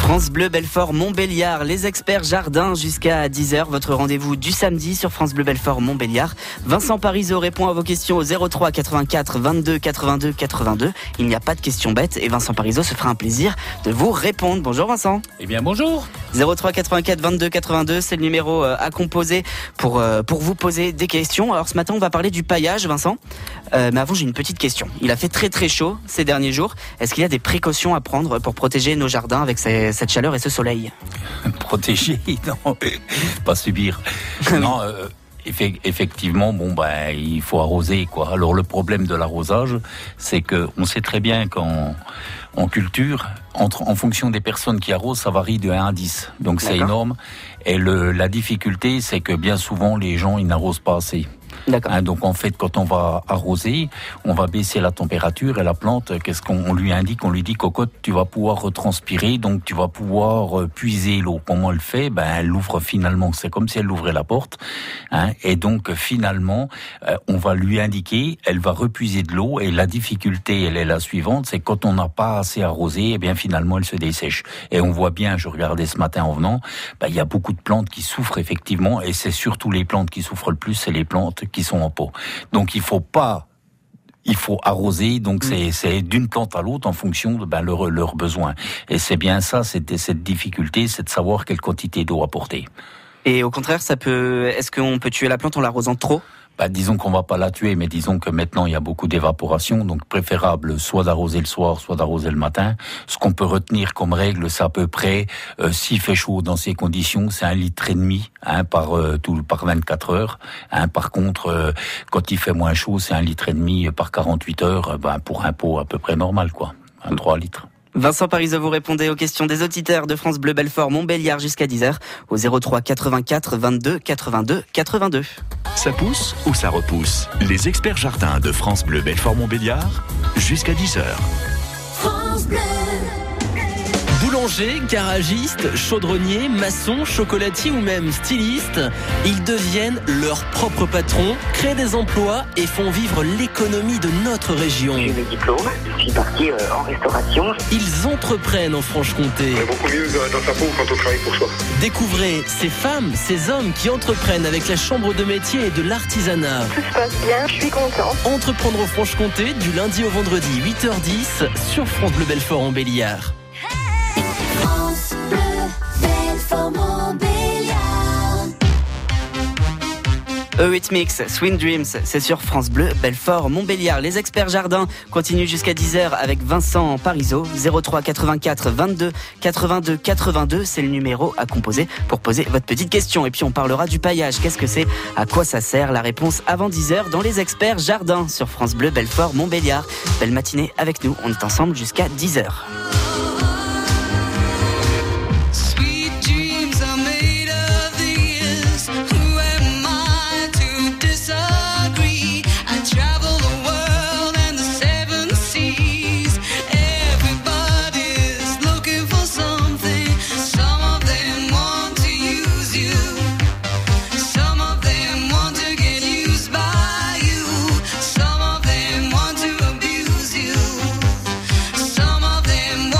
France Bleu Belfort Montbéliard, les experts jardin jusqu'à 10h. Votre rendez-vous du samedi sur France Bleu Belfort Montbéliard. Vincent Parisot répond à vos questions au 03 84 22 82 82. Il n'y a pas de questions bêtes et Vincent Parisot se fera un plaisir de vous répondre. Bonjour Vincent. Eh bien bonjour. 03 84 22 82, c'est le numéro à composer pour vous poser des questions. Alors ce matin on va parler du paillage Vincent. Mais avant j'ai une petite question. Il a fait très très chaud ces derniers jours. Est-ce qu'il y a des précautions à prendre pour protéger nos jardins avec cette chaleur et ce soleil? Protéger, non, pas subir. Non, effectivement, il faut arroser, quoi. Alors le problème de l'arrosage, c'est que on sait très bien qu'en culture, en fonction des personnes qui arrosent, ça varie de 1 à 10. Donc c'est énorme. Et la difficulté, c'est que bien souvent, les gens, ils n'arrosent pas assez. D'accord. Donc en fait, quand on va arroser, on va baisser la température et la plante, qu'est-ce qu'on lui indique? On lui dit, cocotte, tu vas pouvoir retranspirer, donc tu vas pouvoir puiser l'eau. Comment elle fait? Elle l'ouvre finalement, c'est comme si elle ouvrait la porte. Et donc finalement, on va lui indiquer, elle va repuiser de l'eau. Et la difficulté, elle est la suivante, c'est quand on n'a pas assez arrosé, et bien finalement elle se dessèche. Et on voit bien, je regardais ce matin en venant, il y a beaucoup de plantes qui souffrent effectivement, et c'est surtout les plantes qui souffrent le plus, c'est les plantes qui sont en pot. Donc il faut arroser, donc c'est d'une plante à l'autre en fonction de leurs besoins. Et c'est bien ça, c'était cette difficulté, c'est de savoir quelle quantité d'eau apporter. Et au contraire, est-ce qu'on peut tuer la plante en l'arrosant trop? Disons qu'on va pas la tuer, mais disons que maintenant il y a beaucoup d'évaporation, donc préférable soit d'arroser le soir, soit d'arroser le matin. Ce qu'on peut retenir comme règle, c'est à peu près, s'il fait chaud dans ces conditions, c'est 1,5 litre par 24 heures. Par contre, quand il fait moins chaud, c'est 1,5 litre par 48 heures, pour un pot à peu près normal, quoi. 3 litres. Vincent Parisot, vous répondez aux questions des auditeurs de France Bleu Belfort Montbéliard jusqu'à 10h au 03 84 22 82 82. Ça pousse ou ça repousse? Les experts jardins de France Bleu Belfort Montbéliard jusqu'à 10h. France Bleu. Boulanger, garagiste, chaudronnier, maçon, chocolatier ou même styliste, ils deviennent leurs propres patrons, créent des emplois et font vivre l'économie de notre région. J'ai mes diplômes, je suis parti en restauration. Ils entreprennent en Franche-Comté. On est beaucoup mieux dans sa peau quand on travaille pour soi. Découvrez ces femmes, ces hommes qui entreprennent avec la chambre de métier et de l'artisanat. Tout se passe bien, je suis contente. Entreprendre en Franche-Comté du lundi au vendredi 8h10 sur France Bleu Belfort Montbéliard. France Bleu Belfort Montbéliard. Eurythmics, Swing Dreams, c'est sur France Bleu Belfort Montbéliard. Les experts jardins continuent jusqu'à 10h avec Vincent Parisot. 03 84 22 82 82, c'est le numéro à composer pour poser votre petite question. Et puis on parlera du paillage. Qu'est-ce que c'est? À quoi ça sert? La réponse avant 10h dans les experts jardins sur France Bleu Belfort Montbéliard. Belle matinée avec nous, on est ensemble jusqu'à 10h. Some of them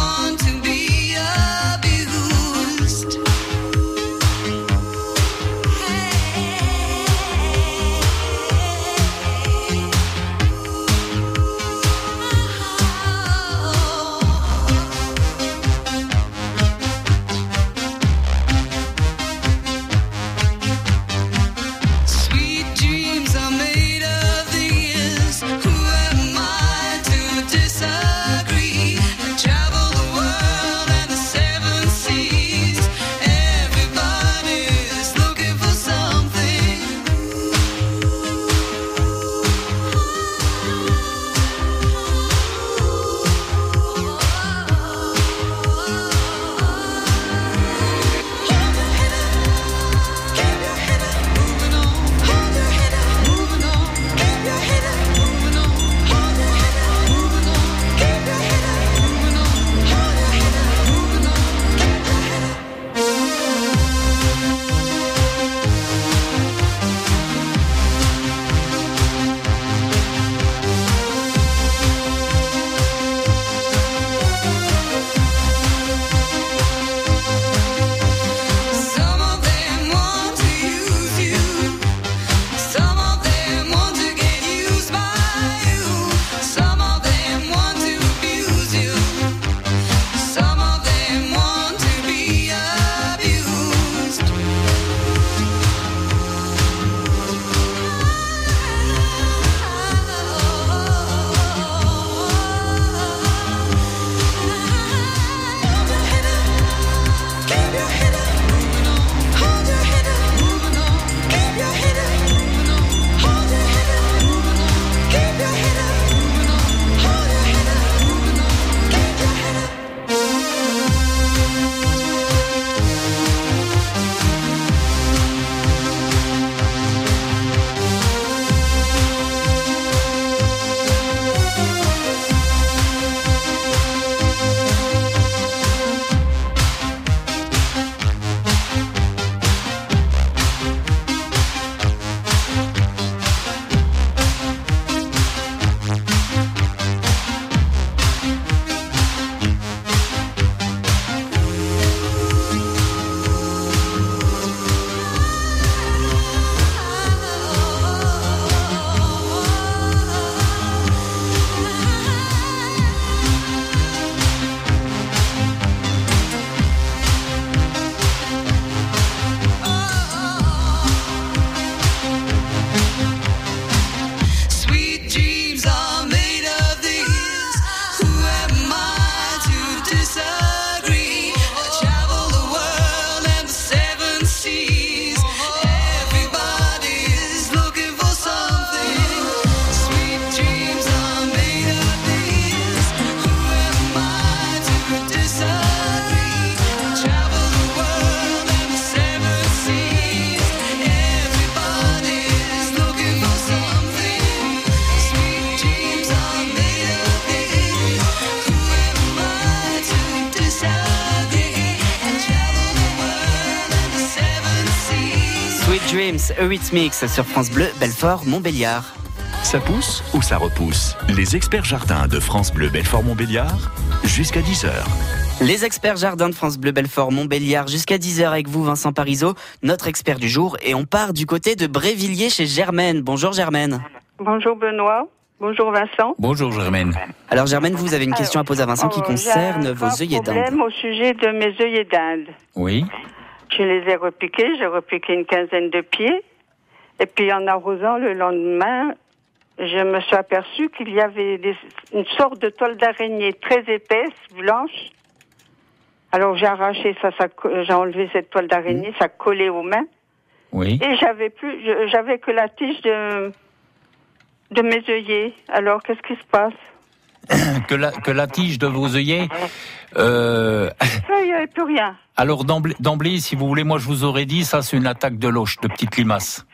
Dreams, Eurythmics sur France Bleu, Belfort, Montbéliard. Ça pousse ou ça repousse? Les experts jardins de France Bleu Belfort Montbéliard, jusqu'à 10h. Les experts jardins de France Bleu Belfort Montbéliard jusqu'à 10h avec vous, Vincent Parisot, notre expert du jour. Et on part du côté de Brévilliers chez Germaine. Bonjour Germaine. Bonjour Benoît. Bonjour Vincent. Bonjour Germaine. Alors Germaine, vous avez une question à poser à Vincent qui concerne vos œillets d'Inde. J'ai un problème au sujet de mes œillets d'Inde. Oui. Je les ai repiqués, j'ai repiqué une quinzaine de pieds. Et puis en arrosant le lendemain, je me suis aperçue qu'il y avait une sorte de toile d'araignée très épaisse, blanche. Alors j'ai arraché ça, j'ai enlevé cette toile d'araignée, ça collait aux mains. Oui. Et j'avais que la tige de mes œillets. Alors qu'est-ce qui se passe? Que la tige de vos œillets. Ça, il n'y avait plus rien. Alors d'emblée, si vous voulez, moi je vous aurais dit, ça c'est une attaque de loche, de petites limaces.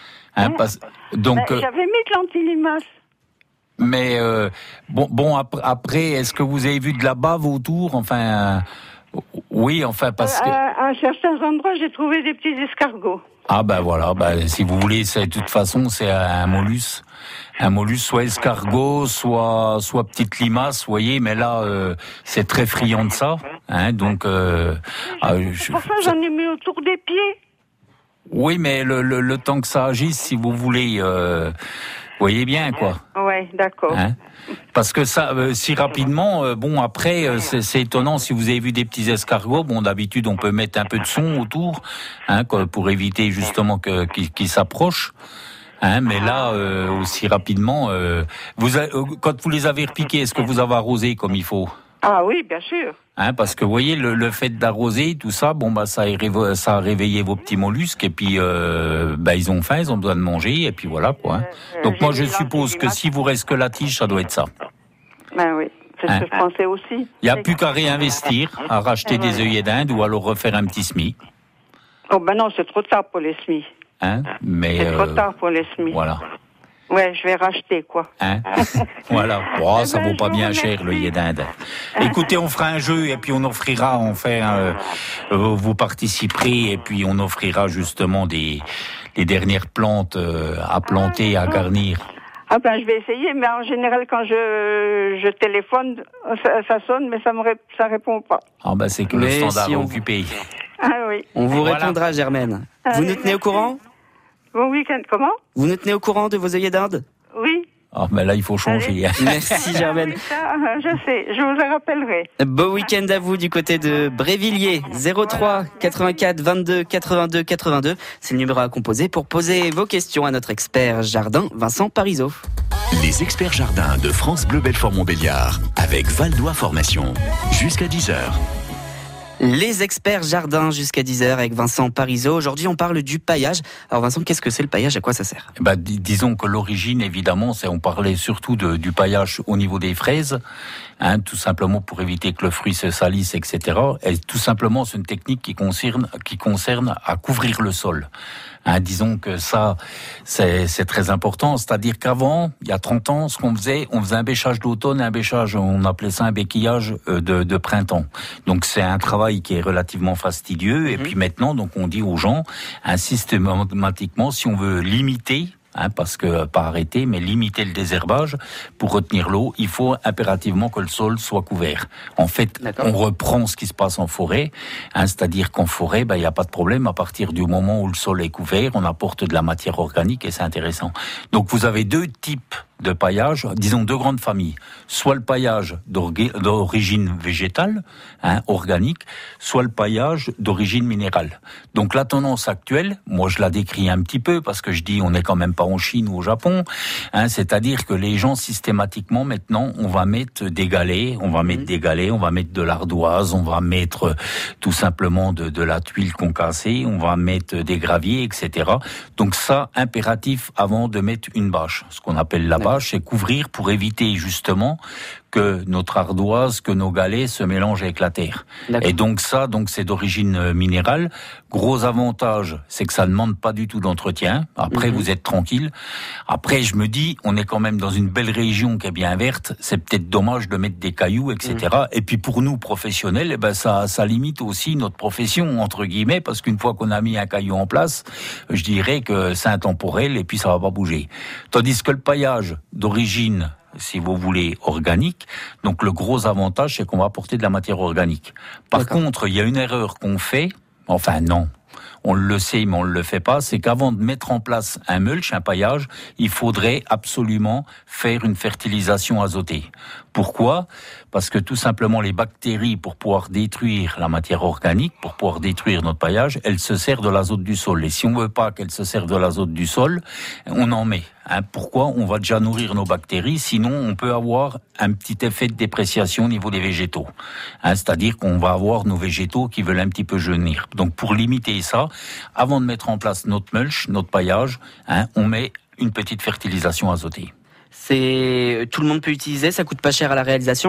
Donc. J'avais mis de l'anti-limace. Mais bon après, est-ce que vous avez vu de la bave autour? Enfin, oui, enfin parce que à certains endroits, j'ai trouvé des petits escargots. Ah ben voilà, si vous voulez, de toute façon, c'est un mollusque, soit escargot, soit petite limace, vous voyez. Mais là, c'est très friand de ça, hein. Donc, pour ça, j'en ai mis autour des pieds. Oui, mais le temps que ça agisse, si vous voulez, vous voyez bien, quoi. Ouais, d'accord. Hein, parce que ça, si rapidement, après, c'est étonnant si vous avez vu des petits escargots. Bon, d'habitude, on peut mettre un peu de son autour, hein, pour éviter justement qu'ils s'approchent. Hein, mais là, aussi rapidement, quand vous les avez repiqués, est-ce que vous avez arrosé comme il faut? Ah oui, bien sûr. Hein, parce que vous voyez, le fait d'arroser, tout ça, ça a réveillé vos petits mollusques, et puis ils ont faim, ils ont besoin de manger, et puis voilà, quoi. Hein. Donc moi, je suppose que si vous reste que la tige, ça doit être ça. Ben oui, c'est ce que je pensais aussi. Il n'y a plus qu'à réinvestir, à racheter des œillets d'Inde, ou alors refaire un petit semis. Oh ben non, c'est trop tard pour les semis. Hein, mais c'est trop tard pour les semis. Voilà. Ouais, je vais racheter, quoi. Hein? Voilà. Oh, ça vaut pas bien cher, l'œillet d'Inde. Écoutez, on fera un jeu, et puis on offrira, vous participerez, et puis on offrira justement les dernières plantes à planter, à garnir. Ah ben, je vais essayer, mais en général, quand je téléphone, ça sonne, mais ça répond pas. Ah ben, c'est que le standard est occupé. Ah oui. On vous répondra, Germaine. Vous nous tenez au courant? Bon week-end, comment? Vous nous tenez au courant de vos œillets d'Inde? Oui. Ah, mais là, il faut changer. Merci, Germaine. Oui, ça, je sais, je vous en rappellerai. Beau week-end à vous du côté de Brévilliers. 03 84 22 82 82. C'est le numéro à composer pour poser vos questions à notre expert jardin, Vincent Parisot. Les experts jardins de France Bleu Belfort Montbéliard avec Valdois Formation. Jusqu'à 10h. Les experts jardins jusqu'à 10h avec Vincent Parisot. Aujourd'hui, on parle du paillage. Alors Vincent, qu'est-ce que c'est le paillage? À quoi ça sert? Disons que l'origine, évidemment, on parlait surtout du paillage au niveau des fraises, hein, tout simplement pour éviter que le fruit se salisse, etc. Et tout simplement, c'est une technique qui concerne à couvrir le sol. Hein, disons que ça, c'est très important. C'est-à-dire qu'avant, il y a 30 ans, ce qu'on faisait, on faisait un bêchage d'automne, on appelait ça un béquillage de printemps. Donc c'est un travail qui est relativement fastidieux. Et puis maintenant, donc on dit aux gens, systématiquement, si on veut limiter, parce que pas arrêter, mais limiter le désherbage pour retenir l'eau, il faut impérativement que le sol soit couvert. En fait, on reprend ce qui se passe en forêt, c'est-à-dire qu'en forêt, il n'y a pas de problème. À partir du moment où le sol est couvert, on apporte de la matière organique et c'est intéressant. Donc vous avez deux types de paillage, disons deux grandes familles. Soit le paillage d'origine végétale, organique, soit le paillage d'origine minérale. Donc la tendance actuelle, moi je la décris un petit peu parce que je dis on n'est quand même pas en Chine ou au Japon, c'est-à-dire que les gens systématiquement maintenant on va mettre des galets, on va mettre de l'ardoise, on va mettre tout simplement de la tuile concassée, on va mettre des graviers, etc. Donc ça, impératif avant de mettre une bâche, ce qu'on appelle la bâche, c'est couvrir pour éviter justement que notre ardoise, que nos galets se mélangent avec la terre. D'accord. Et donc ça, c'est d'origine minérale. Gros avantage, c'est que ça ne demande pas du tout d'entretien. Après, vous êtes tranquille. Après, je me dis, on est quand même dans une belle région qui est bien verte. C'est peut-être dommage de mettre des cailloux, etc. Et puis pour nous professionnels, eh ben ça limite aussi notre profession entre guillemets, parce qu'une fois qu'on a mis un caillou en place, je dirais que c'est intemporel et puis ça va pas bouger. Tandis que le paillage d'origine, si vous voulez, organique. Donc le gros avantage, c'est qu'on va apporter de la matière organique. Par contre, il y a une erreur qu'on fait, enfin non, on le sait mais on ne le fait pas, c'est qu'avant de mettre en place un mulch, un paillage, il faudrait absolument faire une fertilisation azotée. Pourquoi ? Parce que tout simplement les bactéries, pour pouvoir détruire la matière organique, pour pouvoir détruire notre paillage, elles se servent de l'azote du sol. Et si on veut pas qu'elles se servent de l'azote du sol, on en met. Pourquoi ? On va déjà nourrir nos bactéries, sinon on peut avoir un petit effet de dépréciation au niveau des végétaux. C'est-à-dire qu'on va avoir nos végétaux qui veulent un petit peu jaunir. Donc pour limiter ça, avant de mettre en place notre mulch, notre paillage, on met une petite fertilisation azotée. Tout le monde peut utiliser, ça coûte pas cher à la réalisation.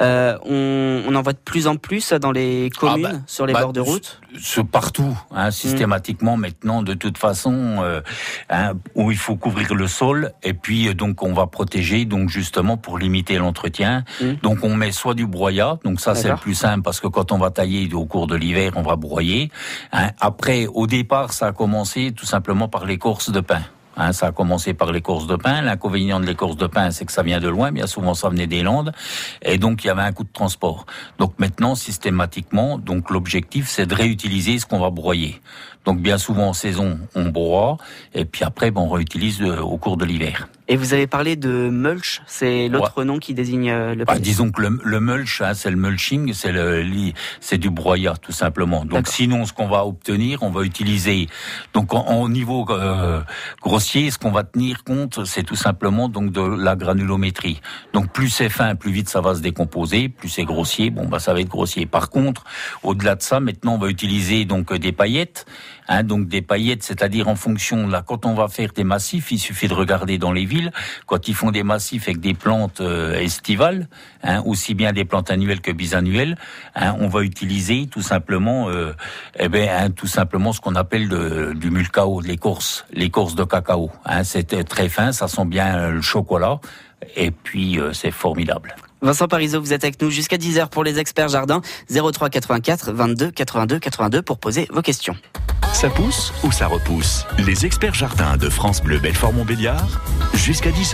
On en voit de plus en plus dans les communes, sur les bords de route. Partout, systématiquement maintenant, de toute façon, où il faut couvrir le sol, et puis donc on va protéger, donc justement pour limiter l'entretien. Donc on met soit du broyat, donc ça c'est le plus simple parce que quand on va tailler au cours de l'hiver, on va broyer. Après, au départ, ça a commencé tout simplement par l'écorce de pin. Ça a commencé par l'écorce de pin. L'inconvénient de l'écorce de pin, c'est que ça vient de loin. Bien souvent, ça venait des Landes. Et donc, il y avait un coût de transport. Donc maintenant, systématiquement, donc l'objectif, c'est de réutiliser ce qu'on va broyer. Donc bien souvent, en saison, on broie. Et puis après, on réutilise au cours de l'hiver. Et vous avez parlé de mulch, c'est l'autre nom qui désigne le paillage. Disons que le mulch, c'est le mulching, c'est du broyat, tout simplement. Donc sinon, ce qu'on va obtenir, on va utiliser, donc en niveau grossier, ce qu'on va tenir compte, c'est tout simplement donc de la granulométrie. Donc plus c'est fin, plus vite ça va se décomposer, plus c'est grossier, ça va être grossier. Par contre, au-delà de ça, maintenant on va utiliser donc des paillettes. Donc des paillettes, c'est-à-dire en fonction, là, quand on va faire des massifs, il suffit de regarder dans les villes, quand ils font des massifs avec des plantes estivales, aussi bien des plantes annuelles que bisannuelles, on va utiliser tout simplement, tout simplement ce qu'on appelle du mulcao, l'écorce de cacao. C'est très fin, ça sent bien le chocolat, et puis c'est formidable. Vincent Parisot, vous êtes avec nous jusqu'à 10h pour les experts jardins. 03 84 22 82 82 pour poser vos questions. Ça pousse ou ça repousse ? Les experts jardins de France Bleu Belfort-Montbéliard, jusqu'à 10h.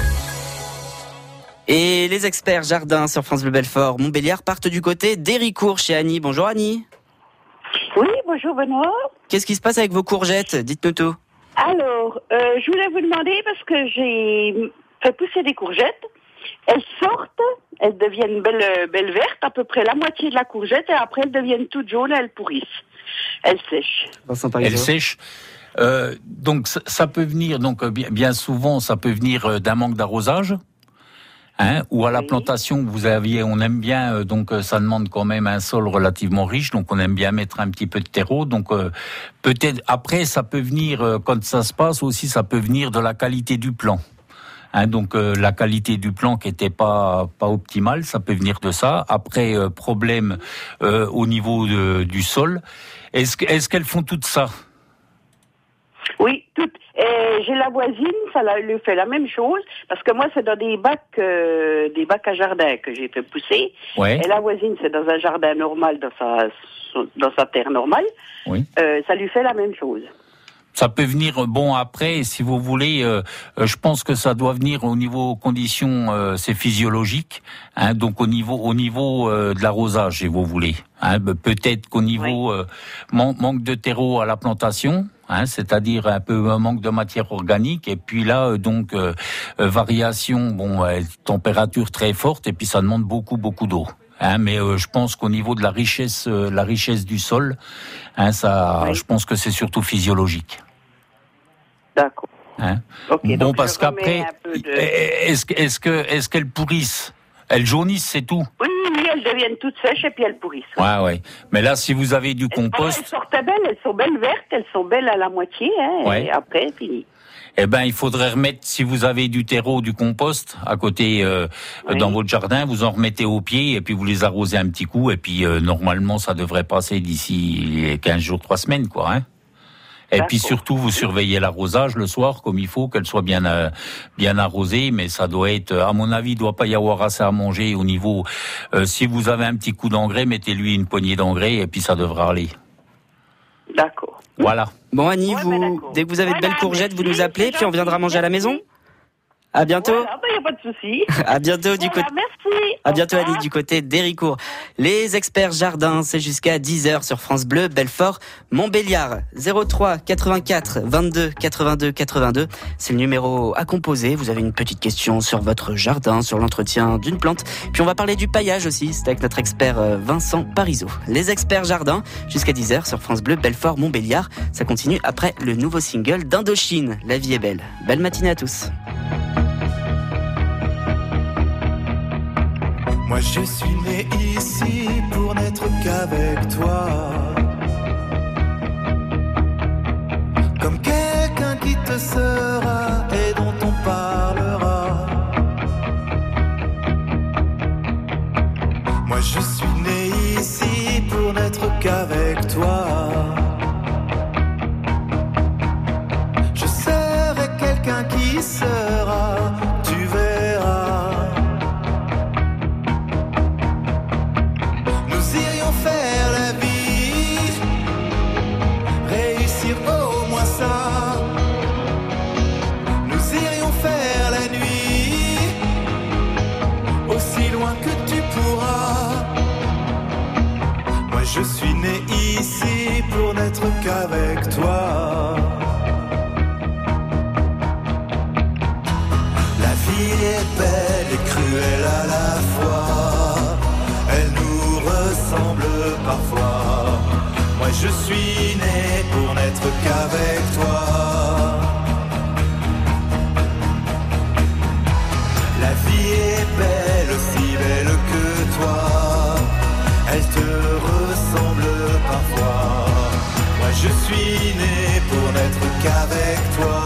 Et les experts jardins sur France Bleu Belfort-Montbéliard partent du côté d'Héricourt chez Annie. Bonjour Annie. Oui, bonjour Benoît. Qu'est-ce qui se passe avec vos courgettes ? Dites-nous tout. Alors, je voulais vous demander, parce que j'ai fait pousser des courgettes, elles sortent, elles deviennent belles vertes, à peu près la moitié de la courgette, et après elles deviennent toutes jaunes et elles pourrissent. Elles sèchent. Elles sèchent. Donc ça peut venir, donc bien souvent, ça peut venir d'un manque d'arrosage. Ou à la plantation, on aime bien, donc ça demande quand même un sol relativement riche, donc on aime bien mettre un petit peu de terreau. Donc peut-être après, ça peut venir, quand ça se passe aussi, ça peut venir de la qualité du plan. Donc la qualité du plan qui était pas optimale, ça peut venir de ça. Après problème au niveau du sol. Est-ce qu'elles font tout ça ? Oui, toutes. Et j'ai la voisine, ça lui fait la même chose, parce que moi c'est dans des bacs à jardin que j'ai fait pousser. Ouais. Et la voisine c'est dans un jardin normal, dans sa terre normale. Oui. Ça lui fait la même chose. Ça peut venir, après, si vous voulez, je pense que ça doit venir au niveau conditions, c'est physiologique, donc au niveau de l'arrosage, si vous voulez. Peut-être qu'au niveau manque de terreau à la plantation, c'est-à-dire un peu un manque de matière organique, et puis là, donc variation, température très forte, et puis ça demande beaucoup d'eau. Mais je pense qu'au niveau de la richesse du sol, je pense que c'est surtout physiologique. D'accord. Okay, parce qu'après, est-ce qu'elles pourrissent ? Elles jaunissent, c'est tout ? Oui, elles deviennent toutes sèches et puis elles pourrissent. Ouais. Mais là, si vous avez du compost... Elles sortent belles, elles sont belles vertes, elles sont belles à la moitié, et après, fini. Eh ben, il faudrait remettre, si vous avez du terreau, du compost à côté dans votre jardin, vous en remettez au pied et puis vous les arrosez un petit coup et puis normalement ça devrait passer d'ici 15 jours, 3 semaines, quoi. Hein. Et puis surtout, vous surveillez l'arrosage le soir comme il faut, qu'elle soit bien arrosée, mais ça doit être, à mon avis, il doit pas y avoir assez à manger au niveau. Si vous avez un petit coup d'engrais, mettez-lui une poignée d'engrais et puis ça devra aller. D'accord. Voilà. Bon, Annie, dès que vous avez de belles courgettes, vous nous appelez, puis on viendra manger à la maison. À bientôt. Voilà, il n'y a pas de souci. À bientôt du côté. Merci. À bientôt, Annie, du côté d'Héricourt. Les experts jardins, c'est jusqu'à 10h sur France Bleu, Belfort, Montbéliard. 03 84 22 82 82. C'est le numéro à composer. Vous avez une petite question sur votre jardin, sur l'entretien d'une plante. Puis on va parler du paillage aussi. C'est avec notre expert Vincent Parisot. Les experts jardins, jusqu'à 10h sur France Bleu, Belfort, Montbéliard. Ça continue après le nouveau single d'Indochine. La vie est belle. Belle matinée à tous. Moi je suis né ici pour n'être qu'avec toi, comme quelqu'un qui te sera et dont on parlera. Moi je suis né ici pour n'être qu'avec toi. Je serai quelqu'un qui sera, tu verras. Faire la vie, réussir au moins ça. Nous irions faire la nuit, aussi loin que tu pourras. Moi je suis né ici pour n'être qu'avec toi. La vie est belle et cruelle à la fois. Elle nous ressemble parfois. Moi je suis né pour n'être qu'avec toi. La vie est belle, aussi belle que toi. Elle te ressemble parfois. Moi je suis né pour n'être qu'avec toi.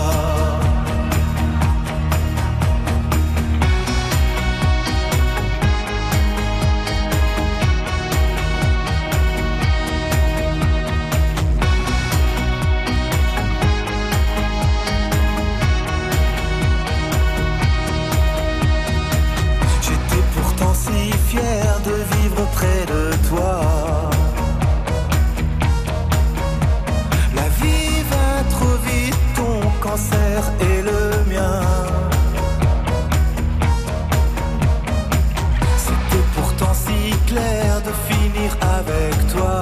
Fier de vivre près de toi. La vie va trop vite, ton cancer et le mien. C'était pourtant si clair de finir avec toi.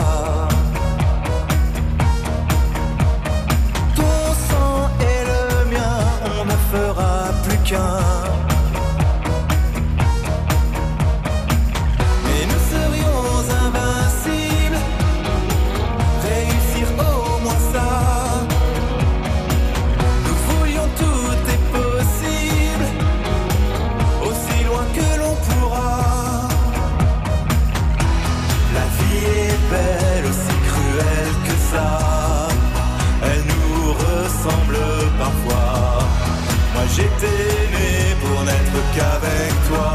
Ton sang et le mien, on ne fera plus qu'un. J'étais né pour n'être qu'avec toi.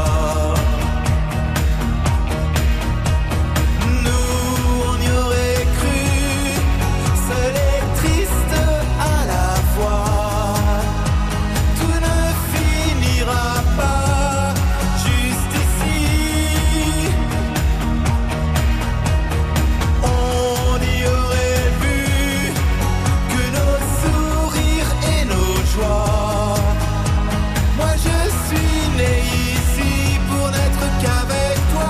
Nous, on y aurait cru, seul et triste à la fois. Tout ne finira pas juste ici. On y aurait vu que nos sourires et nos joies. Moi je suis né ici pour n'être qu'avec toi.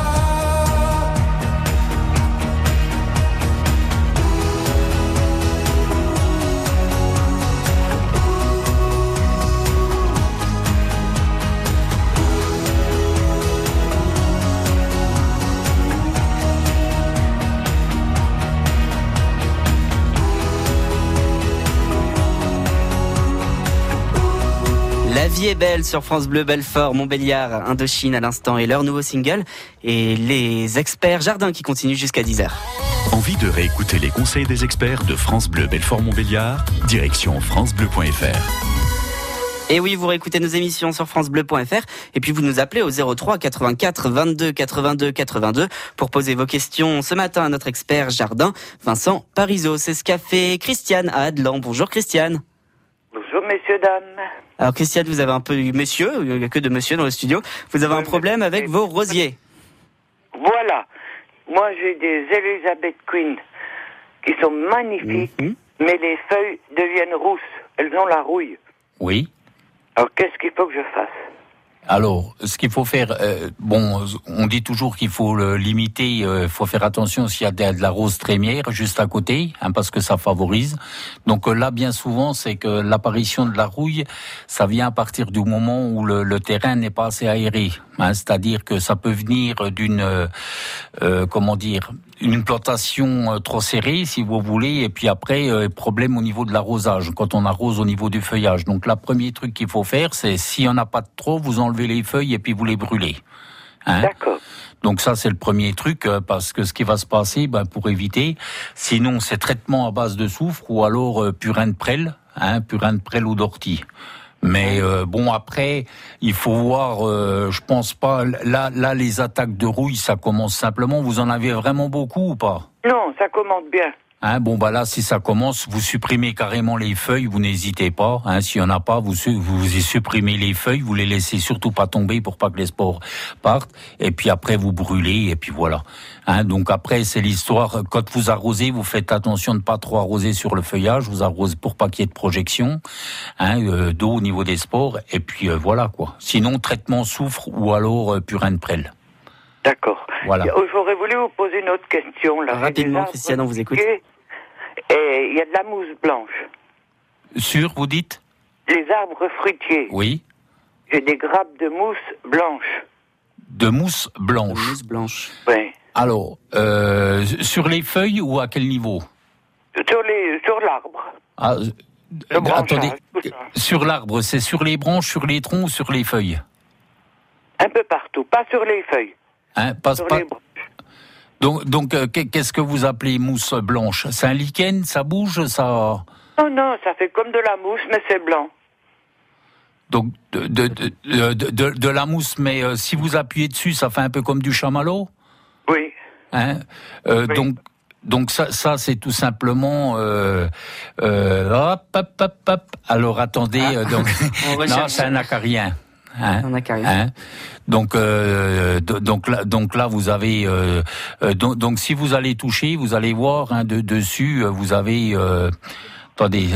La vie est belle sur France Bleu, Belfort, Montbéliard, Indochine à l'instant et leur nouveau single. Et les experts jardins qui continuent jusqu'à 10h. Envie de réécouter les conseils des experts de France Bleu, Belfort, Montbéliard? Direction francebleu.fr. Et oui, vous réécoutez nos émissions sur francebleu.fr et puis vous nous appelez au 03 84 22 82 82 pour poser vos questions ce matin à notre expert jardin, Vincent Parisot. C'est ce qu'a fait Christiane à Adelan. Bonjour Christiane. Bonjour messieurs, dames. Alors Christiane, vous avez un peu monsieur, il n'y a que de monsieur dans le studio. Vous avez un problème avec vos rosiers. Voilà. Moi j'ai des Elizabeth Queen qui sont magnifiques, mais les feuilles deviennent rousses. Elles ont la rouille. Oui. Alors qu'est-ce qu'il faut que je fasse ? Alors, ce qu'il faut faire, on dit toujours qu'il faut le limiter, faut faire attention s'il y a de la rose trémière juste à côté, parce que ça favorise. Donc là, bien souvent, c'est que l'apparition de la rouille, ça vient à partir du moment où le terrain n'est pas assez aéré. C'est-à-dire que ça peut venir d'une, une plantation trop serrée, si vous voulez, et puis après, problème au niveau de l'arrosage, quand on arrose au niveau du feuillage. Donc, le premier truc qu'il faut faire, c'est, s'il n'y en a pas de trop, vous enlevez les feuilles et puis vous les brûlez. D'accord. Donc ça, c'est le premier truc, parce que ce qui va se passer, pour éviter, sinon, c'est traitement à base de soufre ou alors purin de prêle, purin de prêle ou d'ortie. Mais après, il faut voir, je pense pas, là, les attaques de rouille, ça commence simplement. Vous en avez vraiment beaucoup ou pas ? Non, ça commence bien. Là, si ça commence, vous supprimez carrément les feuilles, vous n'hésitez pas. S'il y en a pas, vous y supprimez les feuilles, vous les laissez surtout pas tomber pour pas que les spores partent. Et puis après, vous brûlez, et puis voilà. Donc après, c'est l'histoire. Quand vous arrosez, vous faites attention de pas trop arroser sur le feuillage. Vous arrosez pour pas qu'il y ait de projection, d'eau au niveau des spores. Et puis voilà quoi. Sinon, traitement soufre ou alors purin de prêle. D'accord. Voilà. J'aurais voulu vous poser une autre question. Là. Rapidement, Christiane, on vous écoute. Et il y a de la mousse blanche. Vous dites ? Les arbres fruitiers. Oui. J'ai des grappes de mousse blanche. De mousse blanche. De mousse blanche. Oui. Alors, sur les feuilles ou à quel niveau ? Sur l'arbre. Attendez, sur l'arbre, c'est sur les branches, sur les troncs ou sur les feuilles ? Un peu partout, pas sur les feuilles. Les branches. Donc, qu'est-ce que vous appelez mousse blanche ? C'est un lichen, ça bouge, ça... Non, ça fait comme de la mousse, mais c'est blanc. Donc, de la mousse, mais si vous appuyez dessus, ça fait un peu comme du chamallow ? Oui. Oui. Donc ça c'est tout simplement hop. Alors attendez, non, c'est un acarien. Un acarien. Donc là vous avez donc si vous allez toucher, vous allez voir dessus vous avez attendez,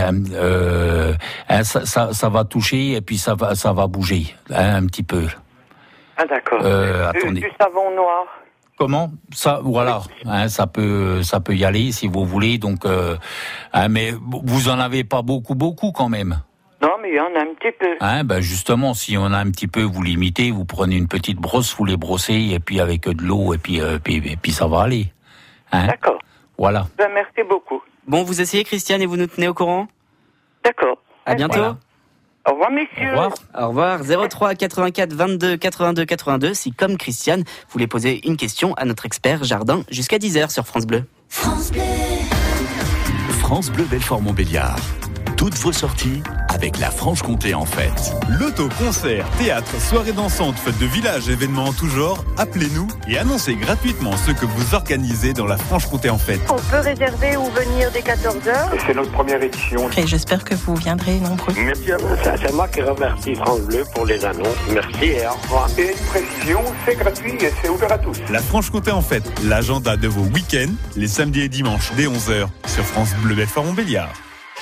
ça va toucher et puis ça va bouger un petit peu. Ah d'accord. Attendez. Du savon noir. Comment ? Ça, voilà, ça peut y aller si vous voulez. Donc, mais vous en avez pas beaucoup quand même. Non, mais il y en a un petit peu. Justement, si on a un petit peu, vous limitez, vous prenez une petite brosse, vous les brossez et puis avec de l'eau et puis ça va aller. D'accord. Voilà. Merci beaucoup. Bon, vous essayez Christiane et vous nous tenez au courant ? D'accord. À bientôt. Voilà. Au revoir, messieurs. Au revoir. 03 84 22 82 82. Si, comme Christiane, vous voulez poser une question à notre expert jardin jusqu'à 10h sur France Bleu. France Bleu. France Bleu Belfort-Montbéliard. Toutes vos sorties avec la Franche-Comté en fête. Loto, concert, théâtre, soirée dansante, fête de village, événements en tout genre, appelez-nous et annoncez gratuitement ce que vous organisez dans la Franche-Comté en fête. On peut réserver ou venir dès 14h. C'est notre première édition. Et j'espère que vous viendrez nombreux. Merci à vous. C'est moi qui remercie France Bleu pour les annonces. Merci et au revoir. Et une précision, c'est gratuit et c'est ouvert à tous. La Franche-Comté en fête, l'agenda de vos week-ends, les samedis et dimanches dès 11h sur France Bleu Belfort-Montbéliard.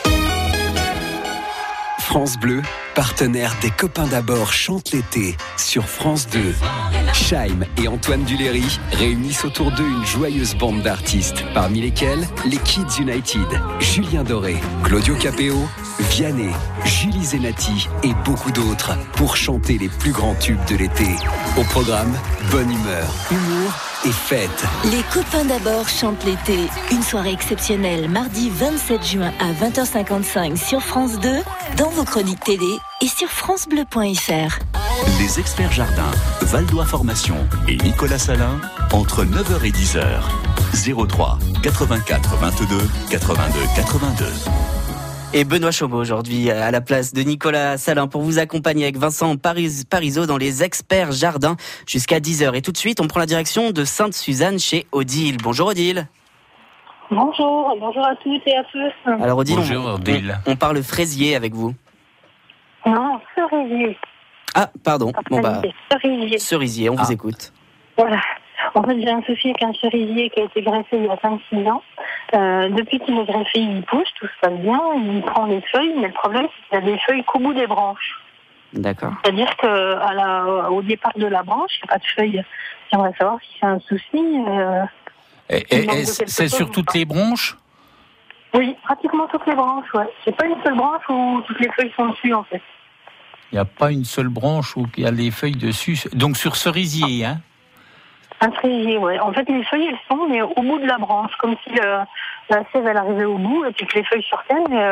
France Bleu, partenaire des Copains d'Abord chantent l'été sur France 2. Chaim et Antoine Duléry réunissent autour d'eux une joyeuse bande d'artistes, parmi lesquels les Kids United, Julien Doré, Claudio Capéo, Vianney, Julie Zenati et beaucoup d'autres pour chanter les plus grands tubes de l'été. Au programme, bonne humeur, humour et fête. Les Copains d'Abord chantent l'été. Une soirée exceptionnelle mardi 27 juin à 20h55 sur France 2, dans vos chroniques télé et sur francebleu.fr. Les experts jardins, Valdois Formation et Nicolas Salin, entre 9h et 10h. 03 84 22 82 82. Et Benoît Chaumeau aujourd'hui à la place de Nicolas Salin pour vous accompagner avec Vincent Parisot dans les experts jardins jusqu'à 10h. Et tout de suite, on prend la direction de Sainte-Suzanne chez Odile. Bonjour Odile. Bonjour à toutes et à tous. Alors Odile, bonjour, on parle fraisier avec vous. Non, cerisier. Ah, pardon. Bon bah, cerisier, on vous écoute. Voilà. En fait, j'ai un souci avec un cerisier qui a été greffé il y a 5-6 ans. Depuis qu'il est greffé, il pousse, tout se passe bien, il prend des feuilles, mais le problème, c'est qu'il y a des feuilles qu'au bout des branches. D'accord. C'est-à-dire qu'au départ de la branche, il n'y a pas de feuilles. J'aimerais savoir si c'est un souci. Et c'est sur toutes les branches ? Oui, pratiquement toutes les branches, ouais. C'est pas une seule branche où toutes les feuilles sont dessus, en fait. Il n'y a pas une seule branche où il y a les feuilles dessus. Donc sur cerisier, hein ? Un cerisier, ouais. En fait, les feuilles, elles sont mais au bout de la branche, comme si la sève, elle arrivait au bout, et puis que les feuilles sortaient, mais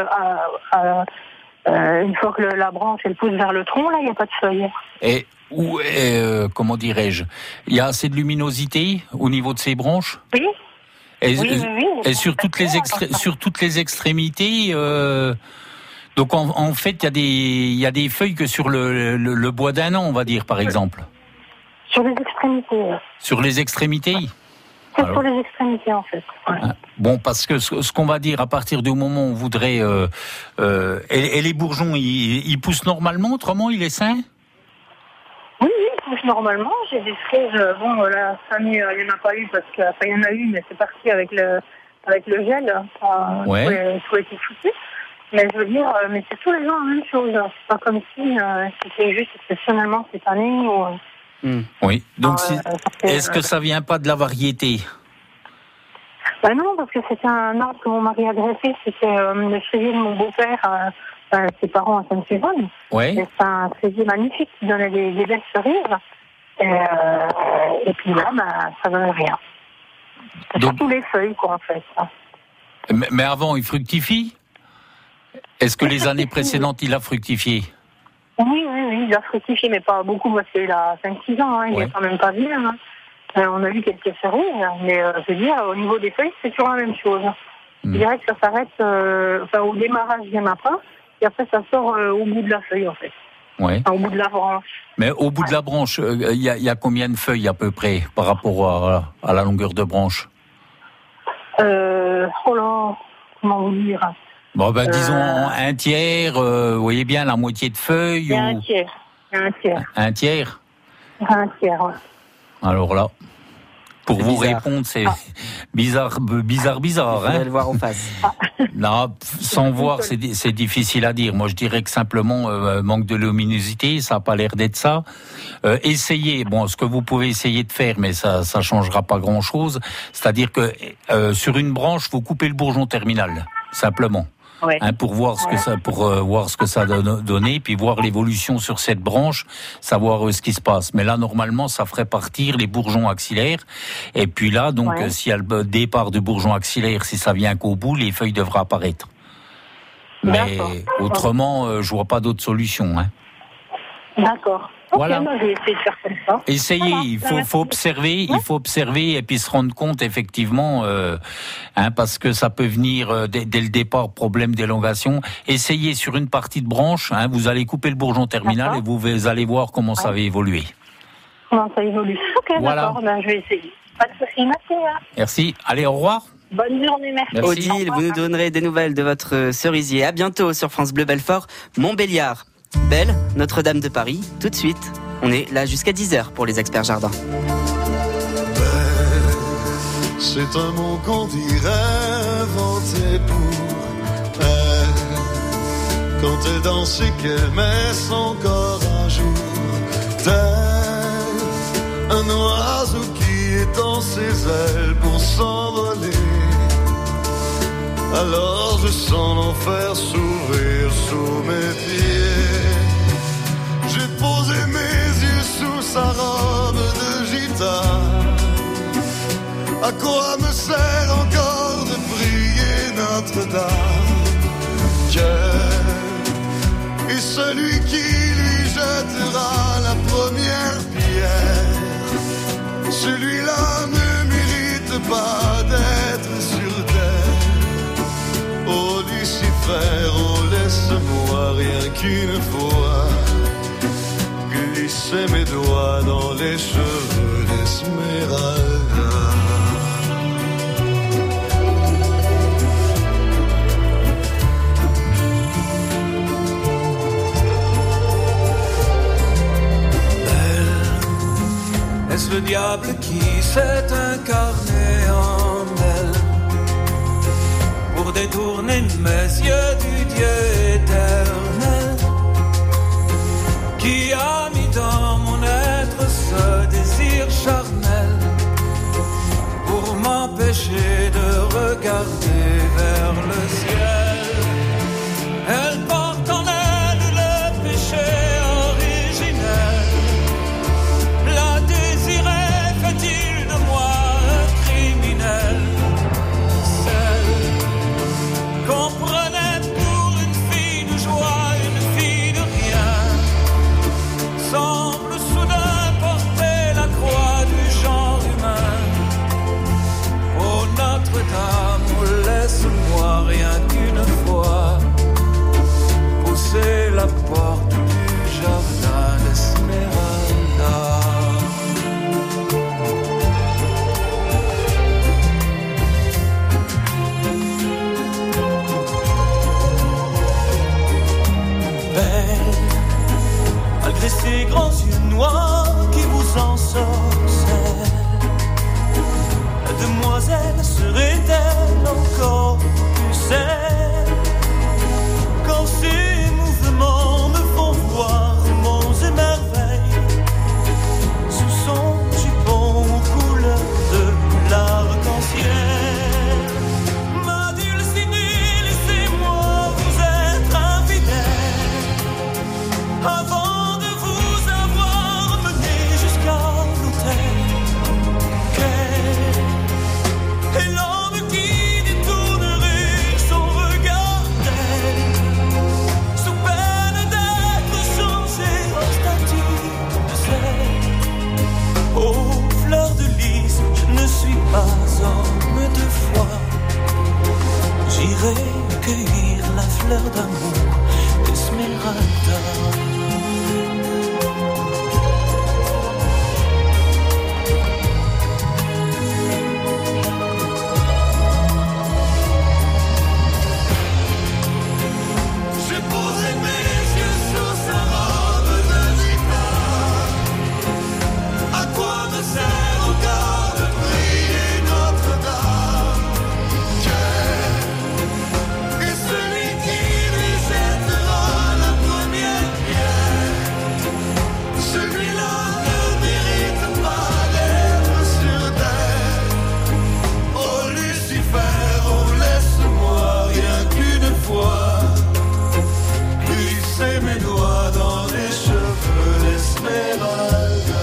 une fois que la branche, elle pousse vers le tronc, là, il n'y a pas de feuilles. Et comment dirais-je, il y a assez de luminosité au niveau de ces branches ? Oui. Et sur toutes les extrémités, donc en fait, il y a des feuilles que sur le bois d'un an, on va dire, par exemple. Sur les extrémités. Sur les extrémités ? C'est sur les extrémités, en fait. Ouais. Bon, parce que ce qu'on va dire, à partir du moment où on voudrait... et les bourgeons, ils poussent normalement, autrement, il est sain ? Oui, ils poussent normalement. J'ai des fraises, la famille, il n'y en a pas eu, parce que, il y en a eu, mais c'est parti avec le gel. Ouais. Tout a été foutu. Mais je veux dire, mais c'est tous les ans la même chose. C'est pas comme si c'était juste exceptionnellement cette année ou... Oui, donc est-ce que ça vient pas de la variété ? Ben non, parce que c'était un arbre que mon mari a greffé, c'était le cerisier de mon beau-père, ses parents à Sainte-Suzanne. Ouais. C'est un cerisier magnifique qui donnait des belles cerises. Et puis là, ça donnait rien. C'est surtout les feuilles, quoi, en fait. Mais avant, il fructifie ? Est-ce que les années précédentes, il a fructifié ? Oui, il a fructifié, mais pas beaucoup, parce qu'il a 5-6 ans, il est quand même pas vieux. On a eu quelques cerises, mais je veux dire, au niveau des feuilles, c'est toujours la même chose. Je dirais que ça s'arrête, au démarrage, il n'y en a pas, et après ça sort au bout de la feuille, en fait. Ouais. Au bout de la branche. Mais au bout de la branche, il y a combien de feuilles à peu près, par rapport à la longueur de branche ? Comment vous dire ? Bon, disons un tiers, vous voyez bien, la moitié de feuilles. Un tiers. Un tiers ? Un tiers, ouais. Alors là, pour vous répondre, c'est bizarre. Hein. Le voir en face. Non, sans voir, c'est difficile à dire. Moi, je dirais que simplement, manque de luminosité, ça n'a pas l'air d'être ça. Essayez, ce que vous pouvez essayer de faire, mais ça changera pas grand-chose. C'est-à-dire que sur une branche, vous coupez le bourgeon terminal, simplement. Ouais. Pour voir ce que ça donne, puis voir l'évolution sur cette branche, savoir ce qui se passe. Mais là, normalement, ça ferait partir les bourgeons axillaires. Et puis là, donc, s'il y a le départ de bourgeons axillaires, si ça vient qu'au bout, les feuilles devraient apparaître. Mais autrement, je vois pas d'autre solution. D'accord. Voilà. Moi, je vais essayer de faire comme ça. Essayez, il faut observer et puis se rendre compte effectivement, parce que ça peut venir dès le départ, problème d'élongation. Essayez sur une partie de branche, vous allez couper le bourgeon terminal et vous allez voir comment ça va évoluer. Comment ça évolue. Ok, voilà. D'accord, je vais essayer. Pas de souci, merci. Merci, allez, au revoir. Bonne journée, merci. Odile, vous nous donnerez des nouvelles de votre cerisier. À bientôt sur France Bleu Belfort, Montbéliard. Belle, Notre-Dame de Paris, tout de suite. On est là jusqu'à 10h pour les experts jardins. Belle, c'est un mot qu'on dirait inventé pour elle. Quand elle danse et qu'elle met son corps à jour, tel un oiseau qui étend ses ailes pour s'envoler. Alors je sens l'enfer s'ouvrir sous mes pieds. J'ai posé mes yeux sous sa robe de gitane. À quoi me sert encore de prier Notre-Dame? Dieu est celui qui lui jettera la première pierre. Celui-là ne mérite pas d'être sur terre. Oh Lucifer, oh qu'une fois glisser mes doigts dans les cheveux d'Esmeralda. Est-ce le diable qui s'est incarné en elle pour détourner mes yeux du Dieu éternel qui a mis dans mon être ce désir charnel pour m'empêcher de regarder vers le ciel? Elle porte en elle le péché originel. La désirait, fait-il de moi un criminel? Celle qu'on prenait pour une fille de joie, une fille de rien, semble soudain porter la croix du genre humain. Oh Notre-Dame, laisse-moi rien qu'une fois pousser la porte du jardin d'Esmeralda. Belle, malgré ces grands yeux noirs qui vous ensorcellent, la demoiselle serait-elle encore plus celle quand ses mouvements me font voir monts et merveilles sous son jupon aux couleurs de l'arc-en-ciel? Ma Dulcinée, laissez-moi vous être infidèle avant de vous avoir mené jusqu'à l'autel. Et l'homme qui détournerait son regard d'elle, sous peine d'être changé en statue de sel. Oh, fleur de lys, je ne suis pas homme de foi. J'irai cueillir la fleur d'amour d'Esmeralda. J'ai posé mes yeux sur sa robe de gitane. À quoi me sert encore de prier Notre-Dame? Et celui qui lui jettera la première pierre, celui-là ne mérite pas d'être sur terre. Oh Lucifer, oh laisse-moi rien qu'une fois glisser mes doigts dans les cheveux d'Esmeralda.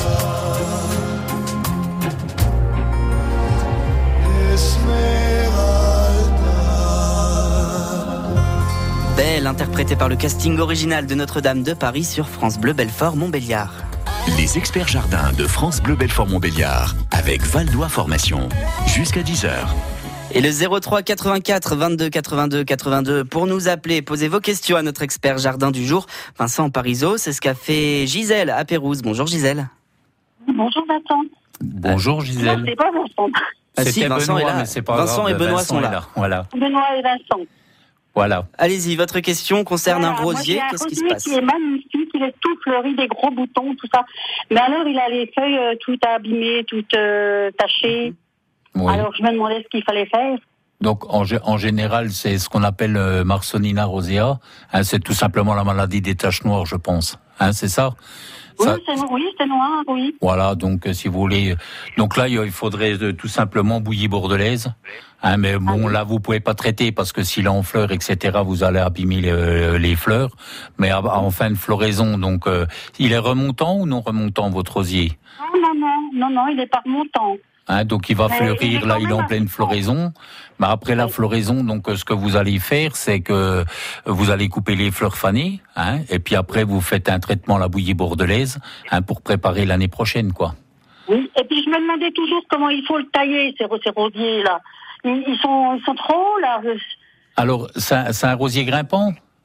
Belle, interprétée par le casting original de Notre-Dame de Paris sur France Bleu Belfort Montbéliard. Les experts jardins de France Bleu Belfort Montbéliard avec Valdois Formation. Jusqu'à 10h. Et le 03 84 22 82 82 pour nous appeler, posez vos questions à notre expert jardin du jour, Vincent Parisot. C'est ce qu'a fait Gisèle à Pérouse. Bonjour Gisèle. Bonjour Vincent. Bonjour Gisèle. Non, c'est pas Vincent. Ah si, Vincent Benoît, est là. mais c'est pas Vincent grave, et Benoît Vincent sont est là. Voilà. Benoît et Vincent. Voilà. Allez-y, votre question concerne un rosier. Qu'est-ce qui se passe? Qui est magnifique, il est tout fleuri, des gros boutons, tout ça. Mais alors, il a les feuilles toutes abîmées, toutes tachées. Oui. Alors, je me demandais ce qu'il fallait faire. Donc en général, c'est ce qu'on appelle Marsonina rosea. Hein, c'est tout simplement la maladie des taches noires, je pense. Hein, c'est ça? Oui, Ça... c'est noir, oui. Voilà, donc si vous voulez, donc là il faudrait tout simplement bouillie bordelaise. Hein, mais bon, là vous pouvez pas traiter parce que s'il est en fleurs, etc., vous allez abîmer les fleurs. Mais en fin de floraison, donc il est remontant ou non remontant votre rosier? Non, il est pas remontant. Hein, donc il va fleurir, là il est en pleine floraison. Mais après la floraison, donc ce que vous allez faire, c'est que vous allez couper les fleurs fanées, hein, et puis après vous faites un traitement à la bouillie bordelaise, hein, pour préparer l'année prochaine, quoi. Oui, et puis je me demandais toujours comment il faut le tailler, ces rosiers là. Ils sont trop hauts là. Alors c'est un rosier grimpant? Non,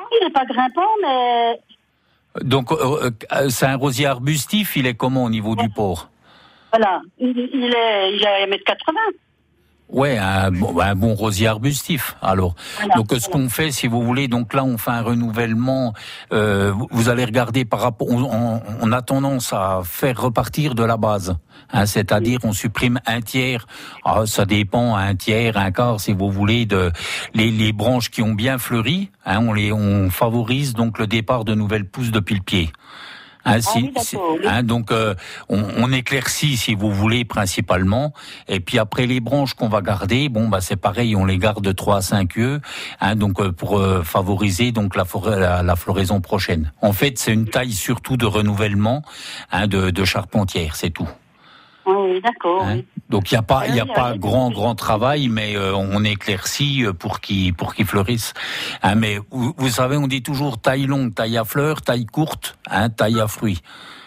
il n'est pas grimpant, mais... Donc, c'est un rosier arbustif, il est comment au niveau du port? Voilà, il a 1m80. Ouais, un bon rosier arbustif. Alors, Voilà. donc ce qu'on fait, si vous voulez, donc là on fait un renouvellement. Vous allez regarder par rapport. On a tendance à faire repartir de la base, hein, c'est-à-dire on supprime un tiers. Ça dépend, un tiers, un quart, si vous voulez, de les branches qui ont bien fleuri. Hein, on favorise donc le départ de nouvelles pousses depuis le pied. Hein, donc on éclaircit, si vous voulez, principalement. Et puis après les branches qu'on va garder, c'est pareil, on les garde de 3 à 5 œufs, hein, donc pour favoriser donc la floraison prochaine. En fait, c'est une taille surtout de renouvellement, hein, de charpentière, c'est tout. Oui, d'accord. Hein, oui. donc il y a pas grand travail, mais on éclaircit pour qu'ils fleurissent. Hein, mais vous savez, on dit toujours taille longue, taille à fleurs, taille courte, hein, taille à fruits.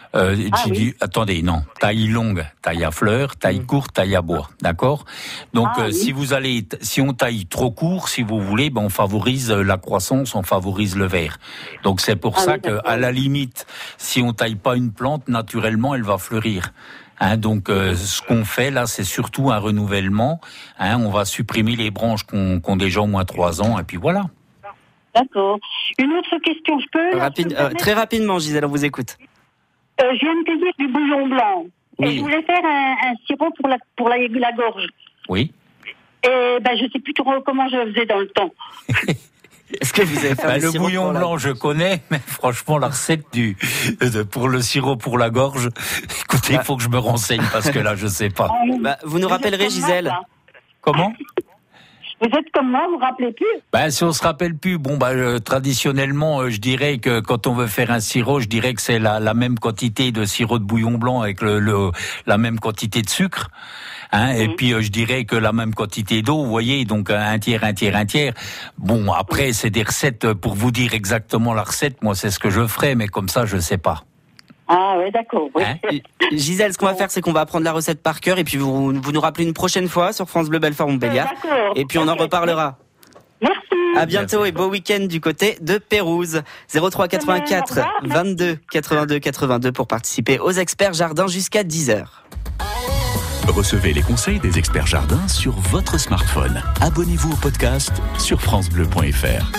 Attendez, non, taille longue, taille à fleurs, taille courte, taille à bois, d'accord? Donc si on taille trop court, si vous voulez, on favorise la croissance, on favorise le vert. Donc c'est pour ça que à la limite, si on taille pas une plante, naturellement elle va fleurir. Hein, donc ce qu'on fait là, c'est surtout un renouvellement. Hein, on va supprimer les branches qui ont déjà au moins 3 ans, et puis voilà. D'accord. Une autre question, je peux très rapidement, Gisèle, on vous écoute. Je viens de payer du bouillon blanc. Oui. Et je voulais faire un sirop pour la gorge. Oui. Et je sais plus trop comment je le faisais dans le temps. Est-ce que vous avez fait le bouillon blanc, je connais, mais franchement, la recette pour le sirop pour la gorge, écoutez, il faut que je me renseigne parce que là, je sais pas. Vous nous rappellerez, Gisèle. Comment? Vous êtes comme moi, vous vous rappelez plus? Si on se rappelle plus, traditionnellement, je dirais que quand on veut faire un sirop, je dirais que c'est la même quantité de sirop de bouillon blanc avec la même quantité de sucre. Hein, et puis je dirais que la même quantité d'eau, vous voyez, donc un tiers. Bon, après c'est des recettes pour vous dire exactement la recette. Moi, c'est ce que je ferais, mais comme ça, je sais pas. Ah ouais, d'accord. Oui. Hein, Gisèle, ce qu'on va faire, c'est qu'on va apprendre la recette par cœur, et puis vous nous rappelez une prochaine fois sur France Bleu Belfort Montbéliard, et puis on en reparlera. Merci. À bientôt et beau week-end du côté de Pérouse. 03 84 22 82 82 pour participer aux experts jardins jusqu'à 10h. Recevez les conseils des experts jardins sur votre smartphone. Abonnez-vous au podcast sur francebleu.fr.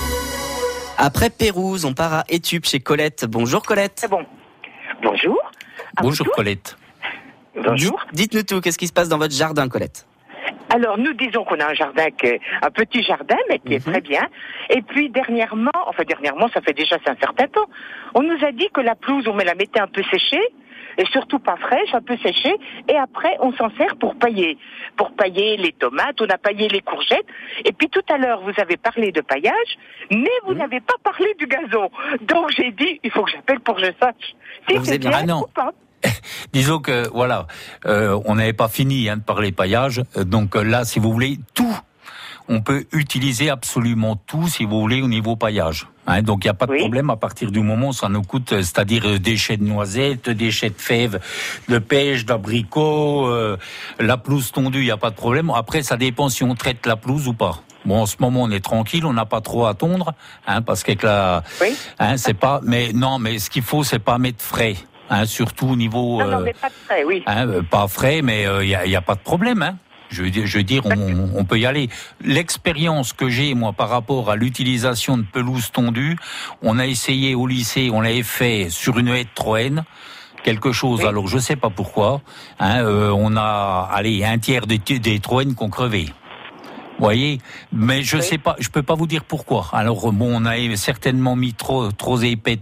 Après Pérouse, on part à Étupes chez Colette. Bonjour Colette. C'est bon. Bonjour. Bonjour Colette. Bonjour. Dites-nous tout, qu'est-ce qui se passe dans votre jardin, Colette? Alors, nous disons qu'on a un jardin un petit jardin, mais qui est très bien. Et puis, dernièrement, ça fait déjà un certain temps, on nous a dit que la pelouse, on la mettait un peu séchée, et surtout pas fraîche, un peu séchée, et après, on s'en sert pour pailler. Pour pailler les tomates, on a paillé les courgettes, et puis tout à l'heure, vous avez parlé de paillage, mais vous n'avez pas parlé du gazon. Donc, j'ai dit, il faut que j'appelle pour que je sache si c'est bien ou pas. Disons que voilà, on n'avait pas fini de parler paillage, donc là, si vous voulez, tout, on peut utiliser absolument tout, si vous voulez, au niveau paillage. Hein, donc il n'y a pas de problème à partir du moment où ça nous coûte, c'est-à-dire déchets de noisettes, déchets de fèves, de pêche, d'abricots, la pelouse tondue, il n'y a pas de problème. Après, ça dépend si on traite la pelouse ou pas. Bon, en ce moment, on est tranquille, on n'a pas trop à tondre, parce qu'avec c'est pas, mais ce qu'il faut, c'est pas mettre frais. Surtout au niveau... non, mais pas de frais, oui. Pas frais, mais il y a pas de problème. Je veux dire, on peut y aller. L'expérience que j'ai, moi, par rapport à l'utilisation de pelouse tondue, on a essayé au lycée, on l'avait fait sur une haie de Troène, quelque chose, alors je sais pas pourquoi, on a, un tiers des Troènes qu'on crevait. Vous voyez, mais je sais pas, je peux pas vous dire pourquoi. Alors on a certainement mis trop épais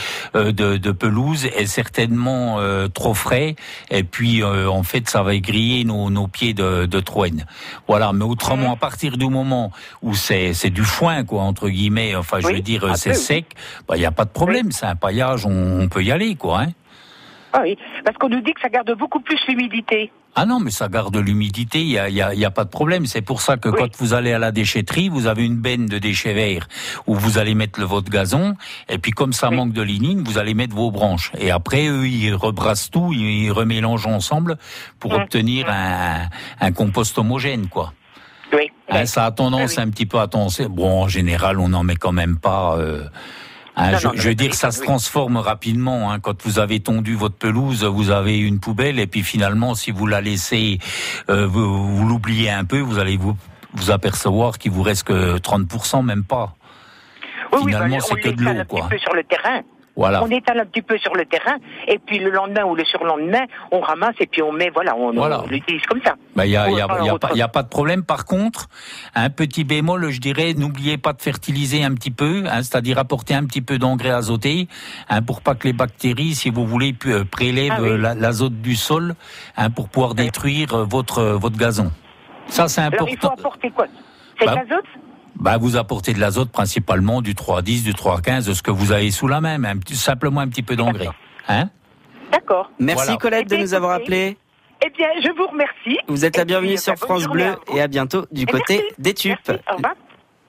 de pelouse et certainement trop frais. Et puis en fait, ça va griller nos pieds de Troène. Voilà. Mais autrement, à partir du moment où c'est du foin, quoi, entre guillemets. Enfin, je veux dire, c'est sec. Il y a pas de problème. C'est un paillage, on peut y aller, quoi. Ah oui, parce qu'on nous dit que ça garde beaucoup plus l'humidité. Ah non, mais ça garde l'humidité, il y a pas de problème. C'est pour ça que quand vous allez à la déchetterie, vous avez une benne de déchets verts où vous allez mettre votre gazon, et puis comme ça manque de lignine, vous allez mettre vos branches. Et après, eux, ils rebrassent tout, ils remélangent ensemble pour obtenir un compost homogène, quoi. Oui. Hein, ça a tendance un petit peu à tomber. Bon, en général, on n'en met quand même pas. Je veux dire, ça se transforme rapidement. Hein. Quand vous avez tondu votre pelouse, vous avez une poubelle, et puis finalement, si vous la laissez, vous l'oubliez un peu, vous allez vous apercevoir qu'il vous reste que 30%, même pas. Finalement, c'est que de l'eau, quoi. Un petit peu sur le terrain. Voilà. On étale un petit peu sur le terrain, et puis le lendemain ou le surlendemain, on ramasse et puis on met, on l'utilise comme ça. Il y a pas de problème. Par contre, un petit bémol, je dirais, n'oubliez pas de fertiliser un petit peu, c'est-à-dire apporter un petit peu d'engrais azoté, pour pas que les bactéries, si vous voulez, prélèvent l'azote du sol, pour pouvoir détruire votre gazon. Ça, c'est important. Alors, il faut apporter quoi? C'est de l'azote? Vous apportez de l'azote principalement, du 3,10, du 3,15, ce que vous avez sous la main, simplement un petit peu d'engrais. D'accord. Merci Colette de nous avoir appelés. Eh bien, je vous remercie. Vous êtes la bienvenue sur France Bleu et à bientôt du côté des tubes. Merci. Au revoir.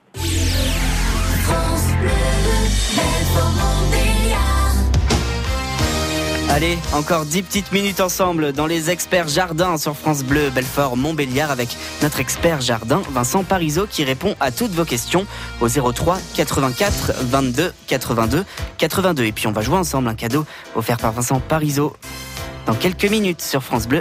France Bleu, Belfort Montbéliard. Allez, encore 10 petites minutes ensemble dans les experts jardins sur France Bleu Belfort Montbéliard avec notre expert jardin Vincent Parisot qui répond à toutes vos questions au 03 84 22 82 82. Et puis on va jouer ensemble un cadeau offert par Vincent Parisot dans quelques minutes sur France Bleu.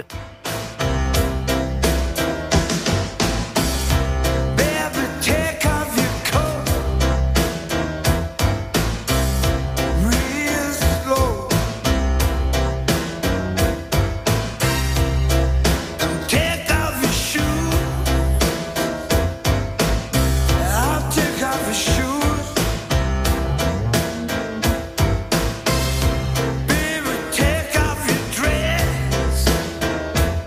Baby, take off your dress.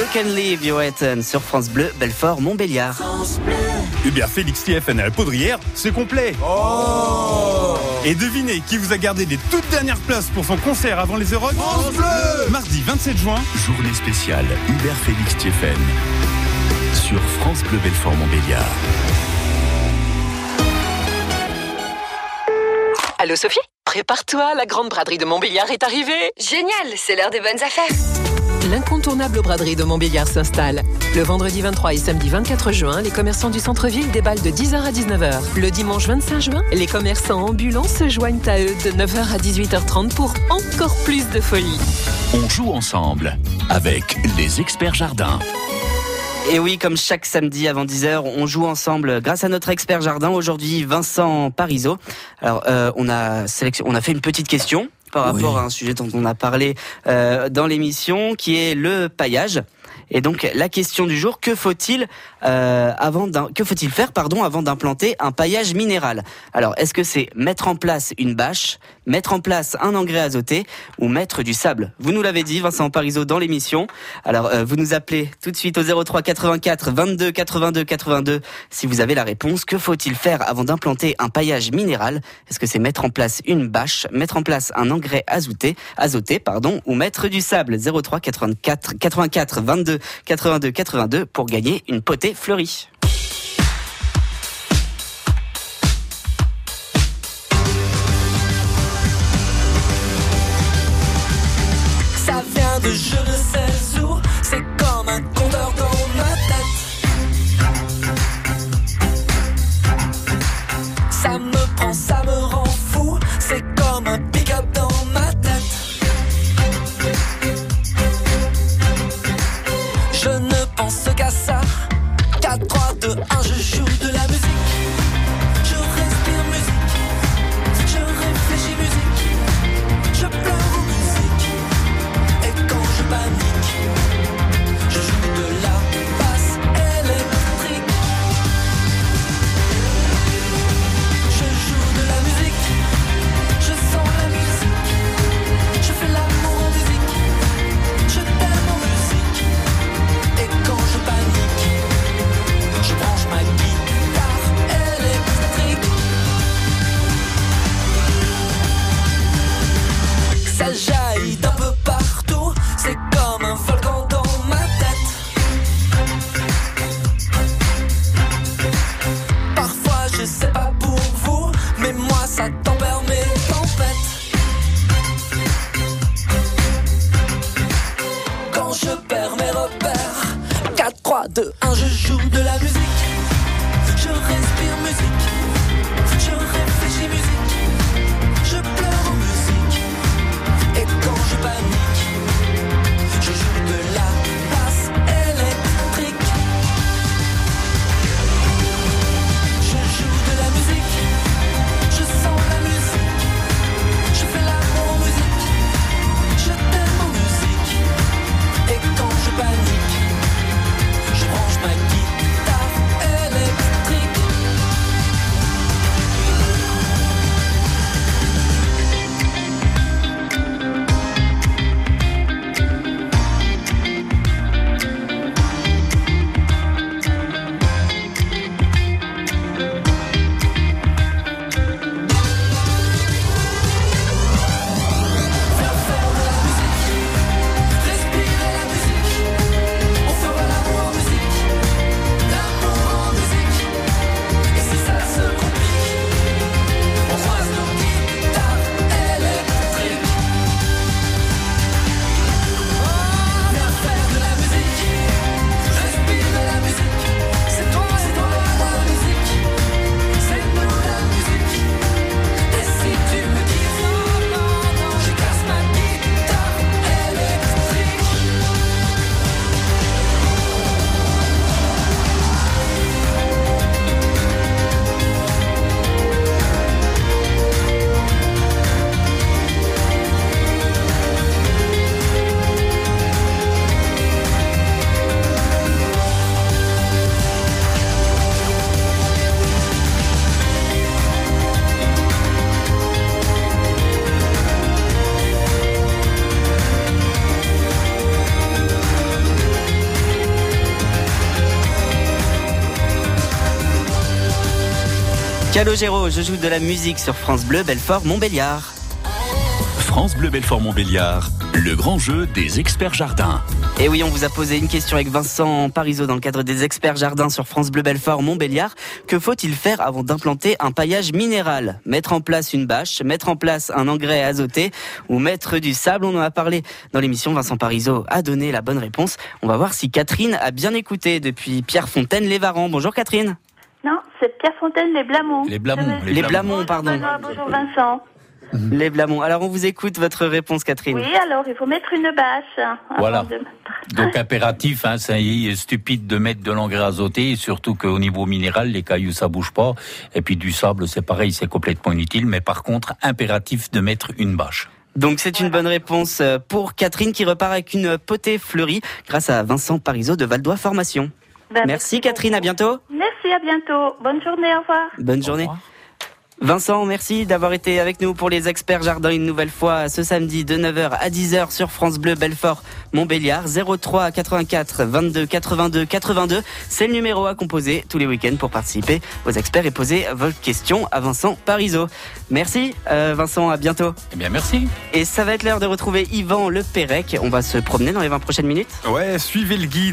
Can Leave Johatten sur France Bleu, Belfort, Montbéliard. Eh bien, Félix TFN à la Poudrière, c'est complet. Et devinez qui vous a gardé les toutes dernières places pour son concert avant les Europe. France Bleu. Mardi 27 juin. Journée spéciale Hubert Félix TFN sur France Bleu Belfort Montbéliard. Allô Sophie ? Prépare-toi, la grande braderie de Montbéliard est arrivée. Génial, c'est l'heure des bonnes affaires. L'incontournable braderie de Montbéliard s'installe. Le vendredi 23 et samedi 24 juin, les commerçants du centre-ville déballent de 10h à 19h. Le dimanche 25 juin, les commerçants ambulants se joignent à eux de 9h à 18h30 pour encore plus de folie. On joue ensemble avec les experts jardins. Et oui, comme chaque samedi avant 10h, on joue ensemble grâce à notre expert jardin. Aujourd'hui, Vincent Parisot. Alors, on a fait une petite question par rapport à un sujet dont on a parlé dans l'émission, qui est le paillage. Et donc la question du jour, que faut-il faire avant d'implanter un paillage minéral ? Alors est-ce que c'est mettre en place une bâche, mettre en place un engrais azoté ou mettre du sable ? Vous nous l'avez dit, Vincent Parisot, dans l'émission. Alors vous nous appelez tout de suite au 03 84 22 82 82 si vous avez la réponse. Que faut-il faire avant d'implanter un paillage minéral ? Est-ce que c'est mettre en place une bâche, mettre en place un engrais azoté, ou mettre du sable ? 03 84 22 82 82 pour gagner une potée fleurie. Ça vient de je ne sais où, c'est comme un compteur dans ma tête. Ça me prend, ça me rend fou, c'est comme un pick-up dans ma tête. Je ne pense qu'à ça, 4, 3, 2, 1, je joue de la musique. Je respire musique, je réfléchis musique, je pleure en musique. Et quand je panique, je joue de la basse électrique. Je joue de la musique, je sens la musique. Je fais l'amour en musique, je t'aime en musique. Et quand je panique, je branche ma guitare électrique. Ça jaillit d'un peu partout, c'est comme un volcan dans ma tête. Parfois je sais pas pour vous, mais moi ça tempère mes tempêtes. Quand je perds mes repères, 4, 3, 2, 1, je joue de la musique. Je respire musique, je réfléchis musique, je pleure en musique. Et quand je panique, je joue de la basse électrique. Je joue de la musique, je sens la musique, je fais l'amour en musique, je t'aime en musique. Et quand je panique, je branche ma guitare Calogero, je joue de la musique sur France Bleu, Belfort, Montbéliard. France Bleu Belfort Montbéliard, le grand jeu des experts jardins. Et oui, on vous a posé une question avec Vincent Parisot dans le cadre des experts jardins sur France Bleu Belfort Montbéliard. Que faut-il faire avant d'implanter un paillage minéral? Mettre en place une bâche, mettre en place un engrais azoté ou mettre du sable? On en a parlé dans l'émission. Vincent Parisot a donné la bonne réponse. On va voir si Catherine a bien écouté depuis Pierrefontaine-les-Varans. Bonjour Catherine. Non, c'est Pierrefontaine-les-Blamont. Les Blamont. Les Blamont, pardon. Bonjour Vincent. Les Blamont. Alors on vous écoute votre réponse Catherine. Oui, alors il faut mettre une bâche. Voilà. Donc impératif, c'est stupide de mettre de l'engrais azoté, et surtout qu'au niveau minéral, les cailloux ça bouge pas. Et puis du sable, c'est pareil, c'est complètement inutile. Mais par contre, impératif de mettre une bâche. Donc c'est une bonne réponse pour Catherine qui repart avec une potée fleurie grâce à Vincent Parisot de Valdois Formation. Merci Catherine, à bientôt. Merci, à bientôt. Bonne journée, au revoir. Bonne journée. Vincent, merci d'avoir été avec nous pour les experts jardins une nouvelle fois ce samedi de 9h à 10h sur France Bleu Belfort Montbéliard. 03 84 22 82 82. C'est le numéro à composer tous les week-ends pour participer aux experts et poser vos questions à Vincent Parisot. Merci Vincent, à bientôt. Eh bien merci. Et ça va être l'heure de retrouver Yvan Le Pérec. On va se promener dans les 20 prochaines minutes. Ouais, suivez le guide.